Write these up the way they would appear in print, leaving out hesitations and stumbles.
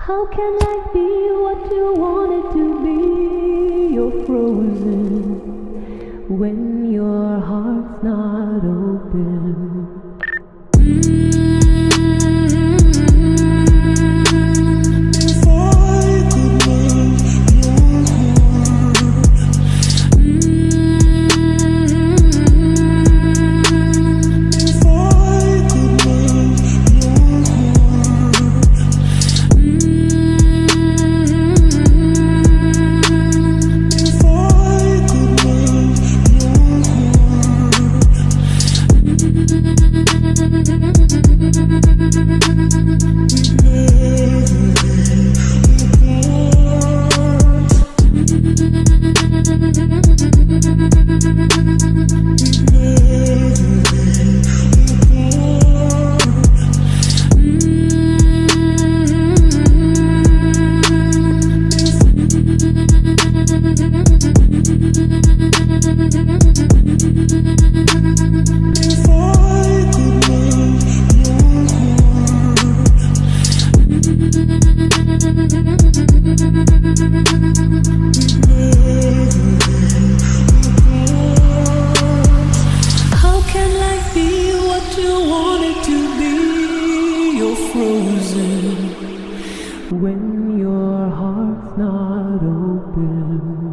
How can life be what you want it to be? You're frozen when your heart's not open. When your heart's not open.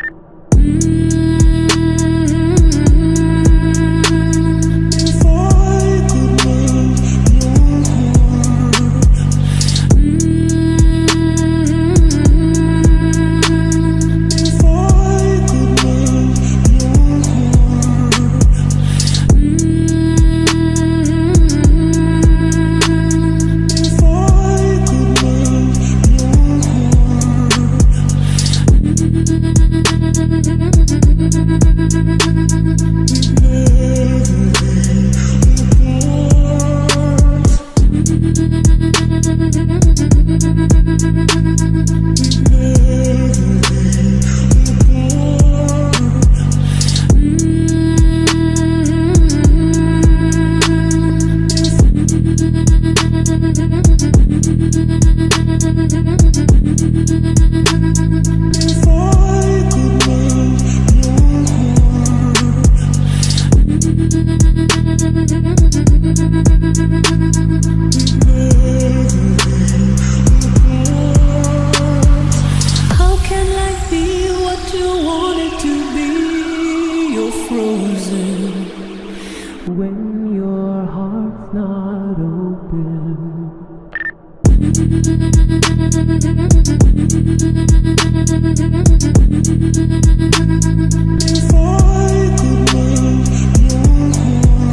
How can life be what you want it to be? You're frozen when your heart's not open.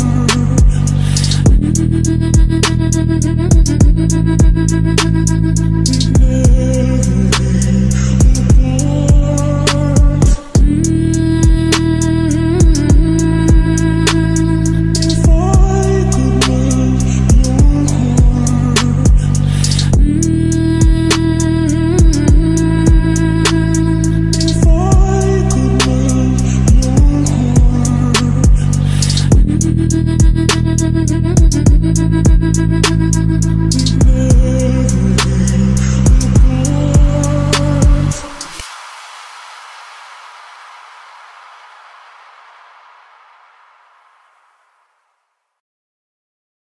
If I could mend your heart,